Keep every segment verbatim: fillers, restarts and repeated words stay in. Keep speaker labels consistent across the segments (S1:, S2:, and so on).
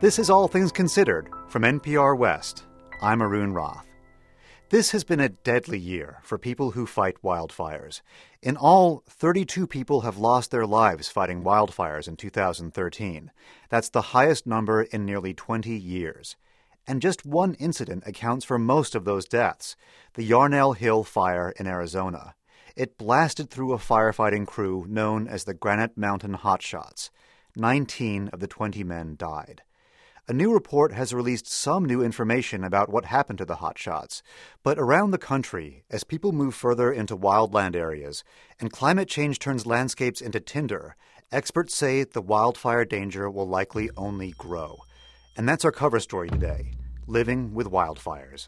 S1: This is All Things Considered from N P R West. I'm Arun Roth. This has been a deadly year for people who fight wildfires. In all, thirty-two people have lost their lives fighting wildfires in two thousand thirteen. That's the highest number in nearly twenty years. And just one incident accounts for most of those deaths, the Yarnell Hill fire in Arizona. It blasted through a firefighting crew known as the Granite Mountain Hotshots. Nineteen of the twenty men died. A new report has released some new information about what happened to the hotshots. But around the country, as people move further into wildland areas and climate change turns landscapes into tinder, experts say the wildfire danger will likely only grow. And that's our cover story today, Living with Wildfires.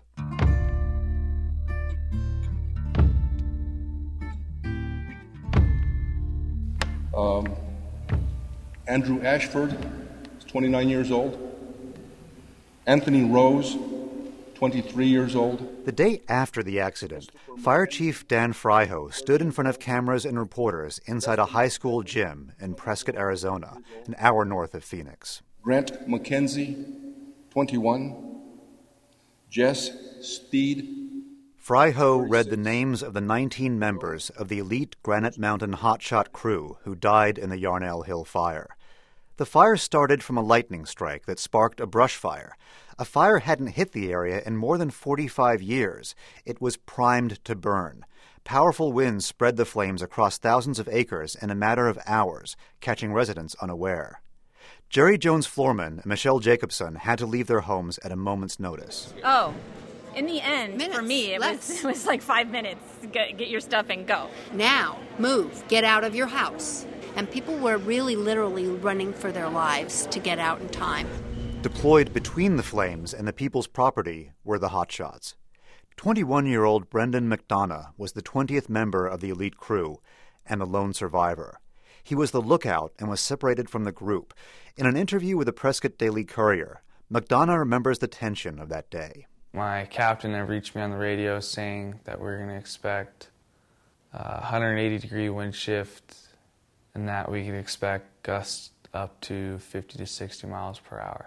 S2: Um, Andrew Ashford is twenty-nine years old. Anthony Rose, twenty-three years old.
S1: The day after the accident, Fire Chief Dan Fryhoe stood in front of cameras and reporters inside a high school gym in Prescott, Arizona, an hour north of Phoenix.
S2: Grant McKenzie, twenty-one. Jess Steed.
S1: Fryhoe read the names of the nineteen members of the elite Granite Mountain hotshot crew who died in the Yarnell Hill fire. The fire started from a lightning strike that sparked a brush fire. A fire hadn't hit the area in more than forty-five years. It was primed to burn. Powerful winds spread the flames across thousands of acres in a matter of hours, catching residents unaware. Jerry Jones-Florman and Michelle Jacobson had to leave their homes at a moment's notice.
S3: Oh, in the end,
S4: minutes,
S3: for me, it was, it was like five minutes. Get, get your stuff and go.
S4: Now, move. Get out of your house. And people were really literally running for their lives to get out in time.
S1: Deployed between the flames and the people's property were the hotshots. twenty-one-year-old Brendan McDonough was the twentieth member of the elite crew and the lone survivor. He was the lookout and was separated from the group. In an interview with the Prescott Daily Courier, McDonough remembers the tension of that day.
S5: My captain had reached me on the radio saying that we're going to expect a one hundred eighty degree wind shift and that we could expect gusts up to fifty to sixty miles per hour.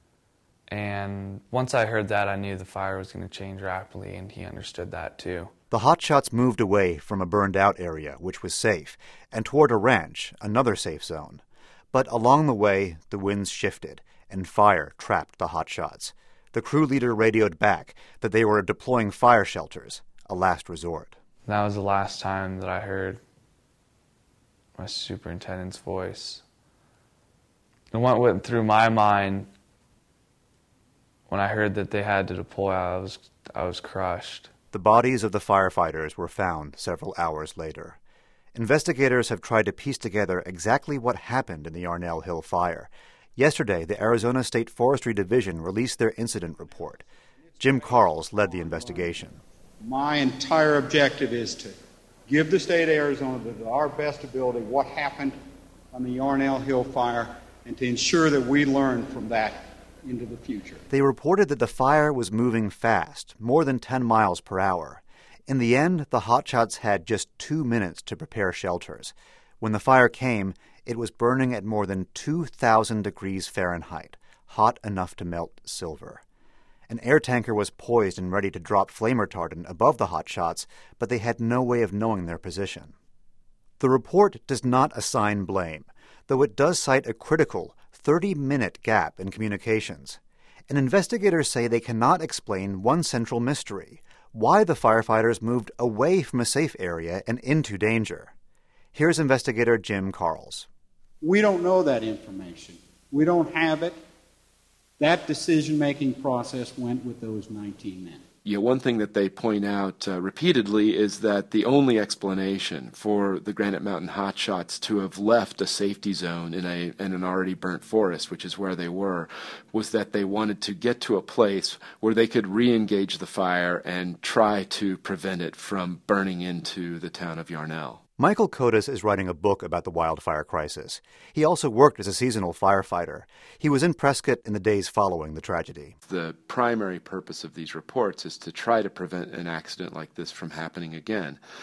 S5: And once I heard that, I knew the fire was going to change rapidly, and he understood that too.
S1: The hotshots moved away from a burned-out area, which was safe, and toward a ranch, another safe zone. But along the way, the winds shifted, and fire trapped the hotshots. The crew leader radioed back that they were deploying fire shelters, a last resort.
S5: That was the last time that I heard my superintendent's voice. And what went through my mind when I heard that they had to deploy, I was, I was crushed.
S1: The bodies of the firefighters were found several hours later. Investigators have tried to piece together exactly what happened in the Yarnell Hill fire. Yesterday, the Arizona State Forestry Division released their incident report. Jim Carls led the investigation.
S6: My entire objective is to give the state of Arizona, to our best ability, what happened on the Yarnell Hill fire, and to ensure that we learn from that into the future.
S1: They reported that the fire was moving fast, more than ten miles per hour. In the end, the hotshots had just two minutes to prepare shelters. When the fire came, it was burning at more than two thousand degrees Fahrenheit, hot enough to melt silver. An air tanker was poised and ready to drop flame retardant above the hotshots, but they had no way of knowing their position. The report does not assign blame, though it does cite a critical thirty-minute gap in communications. And investigators say they cannot explain one central mystery: why the firefighters moved away from a safe area and into danger. Here's investigator Jim Carls.
S6: We don't know that information. We don't have it. That decision-making process went with those nineteen men.
S7: Yeah, one thing that they point out uh, repeatedly is that the only explanation for the Granite Mountain hotshots to have left a safety zone in a in an already burnt forest, which is where they were, was that they wanted to get to a place where they could re-engage the fire and try to prevent it from burning into the town of Yarnell.
S1: Michael Kotis is writing a book about the wildfire crisis. He also worked as a seasonal firefighter. He was in Prescott in the days following the tragedy.
S7: The primary purpose of these reports is to try to prevent an accident like this from happening again.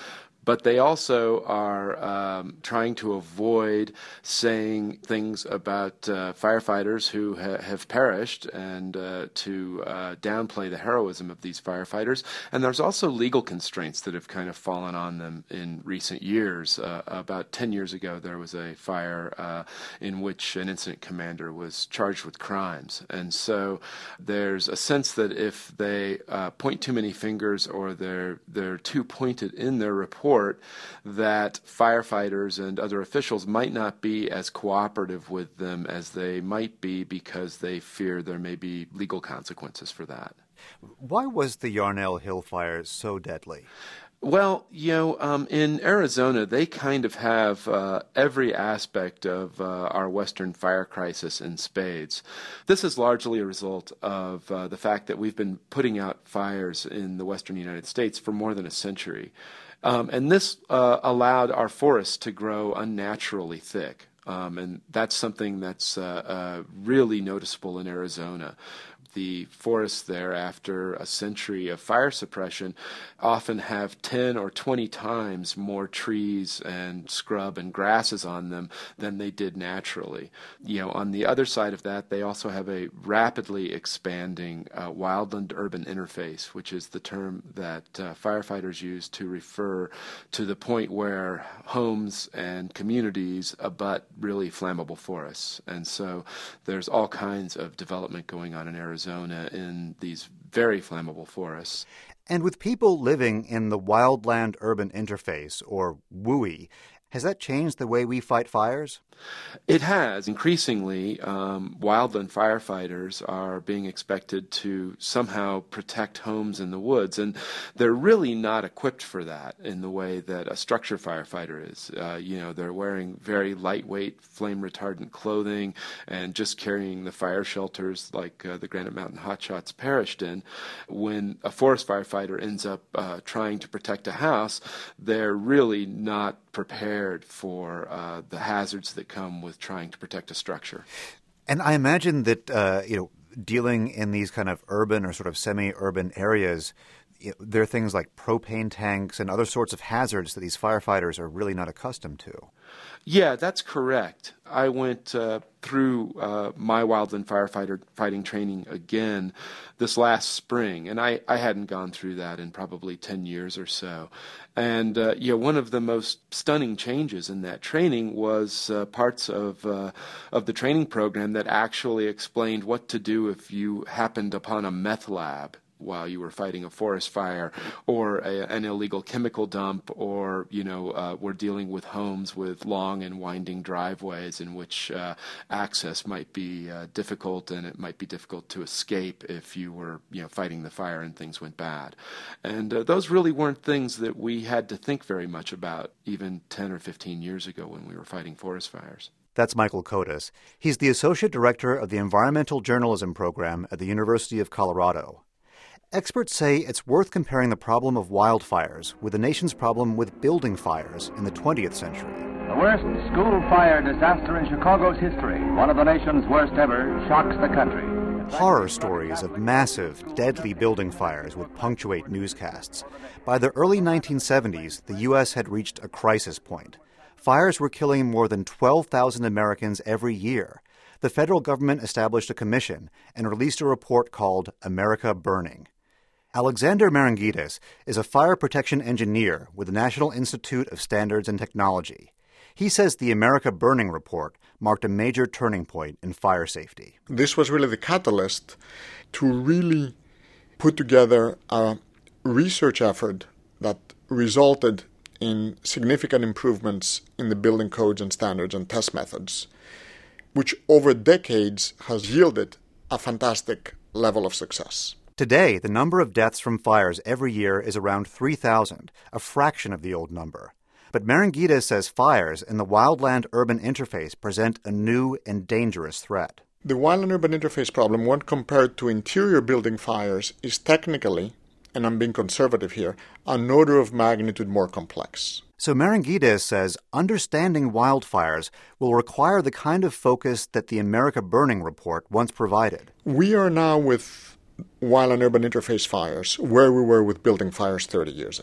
S7: but they also are um, trying to avoid saying things about uh, firefighters who ha- have perished and uh, to uh, downplay the heroism of these firefighters. And there's also legal constraints that have kind of fallen on them in recent years. Uh, about ten years ago, there was a fire uh, in which an incident commander was charged with crimes. And so there's a sense that if they uh, point too many fingers or they're, they're too pointed in their report, that firefighters and other officials might not be as cooperative with them as they might be because they fear there may be legal consequences for that.
S1: Why was the Yarnell Hill fire so deadly?
S7: Well, you know, um, in Arizona, they kind of have uh, every aspect of uh, our Western fire crisis in spades. This is largely a result of uh, the fact that we've been putting out fires in the Western United States for more than a century. Um, and this uh, allowed our forests to grow unnaturally thick. Um, and that's something that's uh, uh, really noticeable in Arizona. The forests there, after a century of fire suppression, often have ten or twenty times more trees and scrub and grasses on them than they did naturally. You know, on the other side of that, they also have a rapidly expanding uh, wildland-urban interface, which is the term that uh, firefighters use to refer to the point where homes and communities abut really flammable forests. And so there's all kinds of development going on in Arizona. Arizona in these very flammable forests.
S1: And with people living in the wildland-urban interface, or W U I, has that changed the way we fight fires?
S7: It has. Increasingly, um, wildland firefighters are being expected to somehow protect homes in the woods, and they're really not equipped for that in the way that a structure firefighter is. Uh, you know, they're wearing very lightweight, flame-retardant clothing and just carrying the fire shelters like uh, the Granite Mountain Hotshots perished in. When a forest firefighter ends up uh, trying to protect a house, they're really not prepared for uh, the hazards that come with trying to protect a structure.
S1: And I imagine that, uh, you know, dealing in these kind of urban or sort of semi-urban areas, you know, there are things like propane tanks and other sorts of hazards that these firefighters are really not accustomed to.
S7: Yeah, that's correct. I went uh, through uh, my wildland firefighter fighting training again this last spring, and I, I hadn't gone through that in probably ten years or so. And uh, you know, one of the most stunning changes in that training was uh, parts of uh, of the training program that actually explained what to do if you happened upon a meth lab while you were fighting a forest fire, or a, an illegal chemical dump, or, you know, uh, we're dealing with homes with long and winding driveways in which uh, access might be uh, difficult, and it might be difficult to escape if you were, you know, fighting the fire and things went bad. And uh, those really weren't things that we had to think very much about even ten or fifteen years ago when we were fighting forest fires.
S1: That's Michael Kotis. He's the Associate Director of the Environmental Journalism Program at the University of Colorado. Experts say it's worth comparing the problem of wildfires with the nation's problem with building fires in the twentieth century.
S8: The worst school fire disaster in Chicago's history, one of the nation's worst ever, shocks the country.
S1: Horror stories of massive, deadly building fires would punctuate newscasts. By the early nineteen seventies, the U S had reached a crisis point. Fires were killing more than twelve thousand Americans every year. The federal government established a commission and released a report called America Burning. Alexander Marangidis is a fire protection engineer with the National Institute of Standards and Technology. He says the America Burning report marked a major turning point in fire safety.
S9: This was really the catalyst to really put together a research effort that resulted in significant improvements in the building codes and standards and test methods, which over decades has yielded a fantastic level of success.
S1: Today, the number of deaths from fires every year is around three thousand, a fraction of the old number. But Marangidis says fires in the wildland-urban interface present a new and dangerous threat.
S9: The wildland-urban interface problem, when compared to interior building fires, is technically, and I'm being conservative here, an order of magnitude more complex.
S1: So Marangidis says understanding wildfires will require the kind of focus that the America Burning report once provided.
S9: We are now with wildland-urban interface fires where we were with building fires thirty years ago.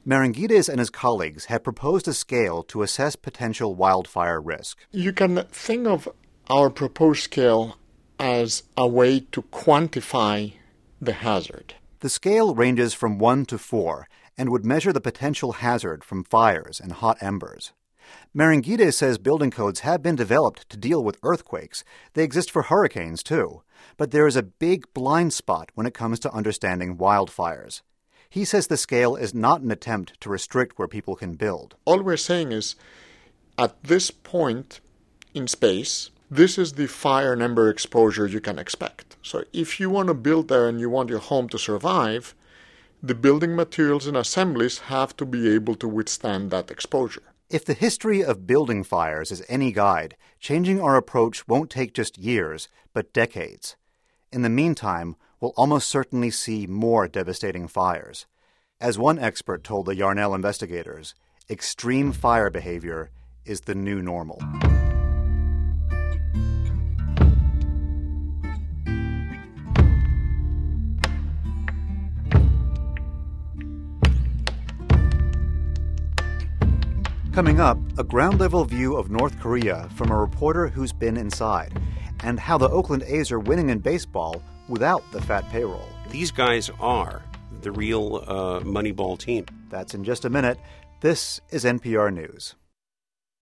S1: Maringides and his colleagues have proposed a scale to assess potential wildfire risk.
S9: You can think of our proposed scale as a way to quantify the hazard.
S1: The scale ranges from one to four and would measure the potential hazard from fires and hot embers. Maringides says building codes have been developed to deal with earthquakes. They exist for hurricanes, too. But there is a big blind spot when it comes to understanding wildfires. He says the scale is not an attempt to restrict where people can build.
S9: All we're saying is, at this point in space, this is the fire and ember exposure you can expect. So if you want to build there and you want your home to survive, the building materials and assemblies have to be able to withstand that exposure.
S1: If the history of building fires is any guide, changing our approach won't take just years, but decades. In the meantime, we'll almost certainly see more devastating fires. As one expert told the Yarnell investigators, extreme fire behavior is the new normal. Coming up, a ground-level view of North Korea from a reporter who's been inside, and how the Oakland A's are winning in baseball without the fat payroll.
S10: These guys are the real uh, Moneyball team.
S1: That's in just a minute. This is N P R News.